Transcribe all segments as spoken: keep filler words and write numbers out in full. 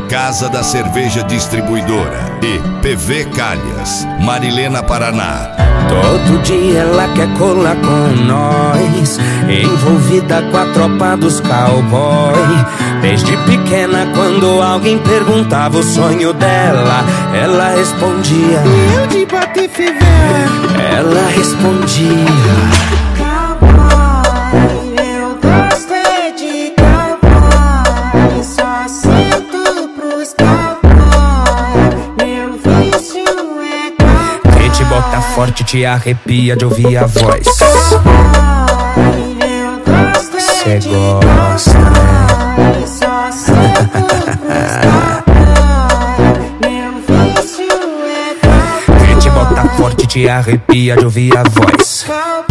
Casa da Cerveja Distribuidora e P V Calhas, Marilena, Paraná. Todo dia ela quer colar com nós, envolvida com a tropa dos cowboy. Desde pequena, quando alguém perguntava o sonho dela, ela respondia: eu de Patife velho. Ela respondia: cowboy, eu gosto é de cowboy, só sinto pros cowboy, meu vício é cowboy. Quem te bota forte te arrepia de ouvir a voz. Cowboy, eu gosto é Cê de gosta, cowboy, só sinto pros cowboy, meu vício é cowboy. quem te bota forte te arrepia de ouvir a voz.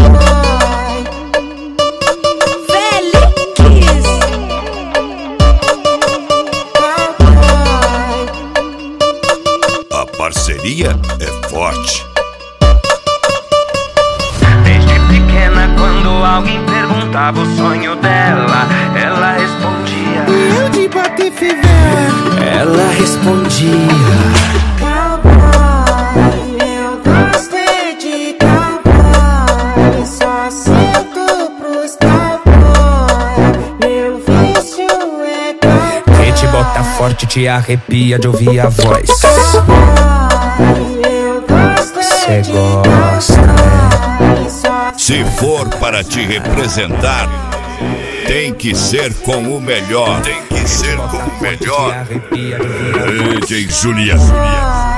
A parceria é forte. Desde pequena, quando alguém perguntava o sonho dela, ela respondia: eu de Patife velho. Ela respondia: Cowboy, eu gosto é de cowboy, só sinto pros cowboy, meu vício é cowboy. quem te bota forte te arrepia de ouvir a voz. Cowboy, eu gosto é Cê de gosta, cowboy, só Se for para te representar, tem que ser com o melhor. Tem que ser com o melhor. te arrepia de ouvir a voz. D J Juliano.